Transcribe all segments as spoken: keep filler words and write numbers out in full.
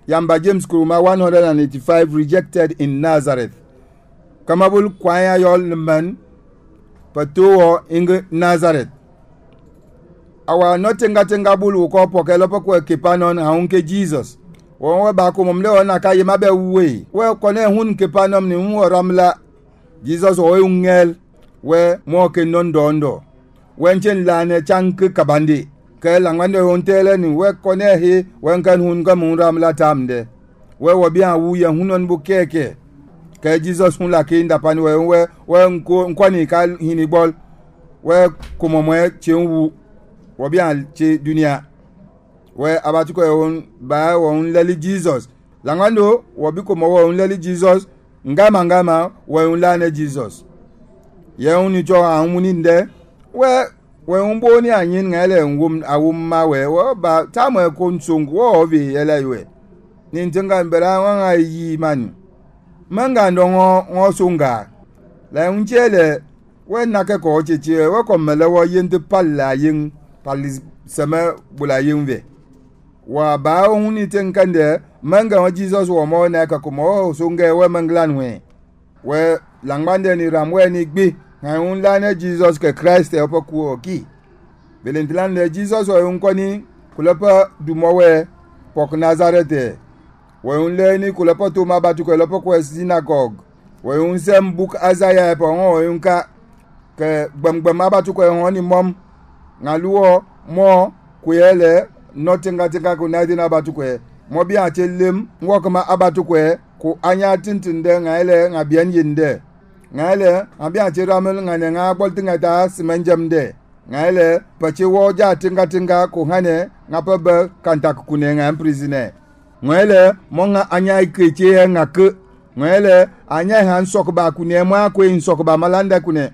Yamba James Kuruma one hundred eighty-five rejected in Nazareth. Kamabul kwaya yol man patuo ing Nazareth. Awa notenga tenga bulu ko pokelo pokwe kipanon haunke Jesus. Wonwe ba ko momle ona kaye mabe we. We kone hun kipanom ni hu ramla. Jesus o ungel we mo ke nondondo. Wenchen lane chank kabandi. Ke langwande hontele ni we kone hi wenkan hun ga mun ramla tamde. We wobia wuye hunon bukeke. Ke Jesus hun la kinda pani we we we nkwani ka hini bol. We kumomwe chenwu wobia che dunia. We abatuko yon ba won leli Jesus. Langwando wobiko mo won leli Jesus ngama ngama we unlane Jesus. Ye uni cho amuni nde we we umboni anyin ngale ngum awumma we wo ba tamwe konsungu wo bi elewe. Nintenga mbera wanga yi man. Manga ndongo ngosunga. La unchele we nake ko cheche we komele wo yende palla yin pali sama bula yinve. Wa ba huni tenkande manga wa Jesus wo mo na ka ko sunge we manglanwe. We langmande ni ramwe ni gbi na unlane Jesus ke Christ e opoku oki. Belentilande Jesus wo unkoni kulopa dumowe pok Nazareth. We unle ni kulopa tuma batu ko lopo ko synagogue. We unsem book Isaiah po we unka ke gbamgbam abatu ko honi mom ngaluo mo kuyele notinga tinga ko nadina abatu ko mo bi atelem ngokoma abatu ko ko anya tintinde ngaile ngabian yinde ngaile abia tiramel ngane nga boltinga ta simanjamde ngaile pachi wo ja tinga tinga ko hane ngapaba kantak kunenga prisoner ngaile monga anya ikeche ngak ngaile anya han sokba kune mo akwe insokba malanda kune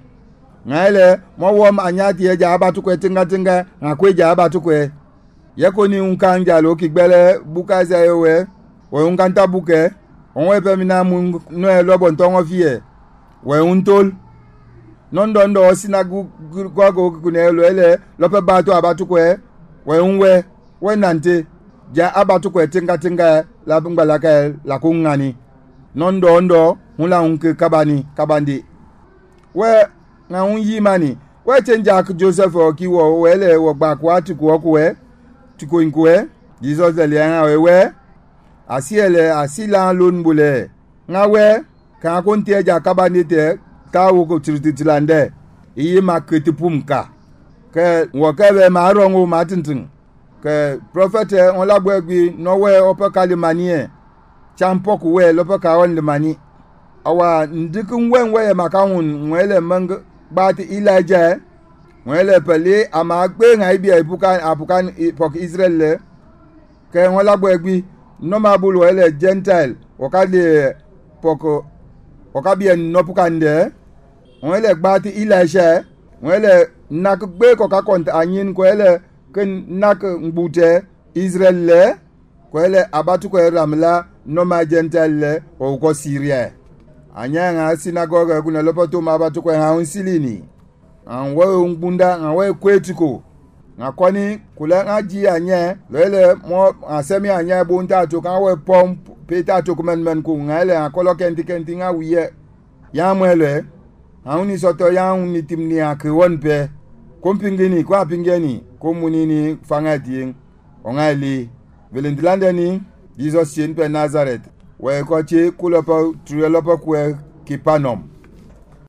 ngaile mo wom anya tie ja abatu ko tinga tinga ngakwe ja abatu ko yakoni unkanja lo kigbele bukaza yewe we unkanta buke onwe pe mina mu no e lobo ntongo fie we untol nondo ndo sinagu gogo kunelo ele lope batu abatu ko we unwe we nante ja abatu ko tinga tinga la bungbala ka la kungani nondo ndo hula unke kabani kabandi we na unyi mani we chenja Joseph okiwo wele wo gba kwa tiku ko we tiko inkwe Jesus le lianga wewe asiele asila lonbule ngawe ka kontie ja kabani te tawo ko trititilande yi maketi pumka ke wokabe marongo matintin ke prophet on la gbegbi nowe ope kalimanie champoku we lope ka on le mani awa ndikun wenwe makawun nwele mang bati ilaje nwele pele ama gbe ngai bi ebukan abukan pok Israel le ke won la gbegbi no ma bulu ele gentile okade poko okabi en no pukande nwele bati ilaje nwele nak gbe ko ka kont anyin ko ele ken nak ngbute Israel le ko ele abatu ko ramla no ma gentile le o ko Syria anya nga synagogue kuna lopoto ma abatu ko ha unsilini anwe ngbunda anwe kwetiko ngakoni kula ngaji anye lele mo asemi anye bunta to kan we pom peta to kumen men ku ngale akolo kenti kenti nga wiye ya mwele hauni soto ya uni timni akwonpe kompingeni kwa pingeni komunini fangati ongali velendilande ni Jesus chen pe Nazareth we ko che kulopa truelopa ku kipanom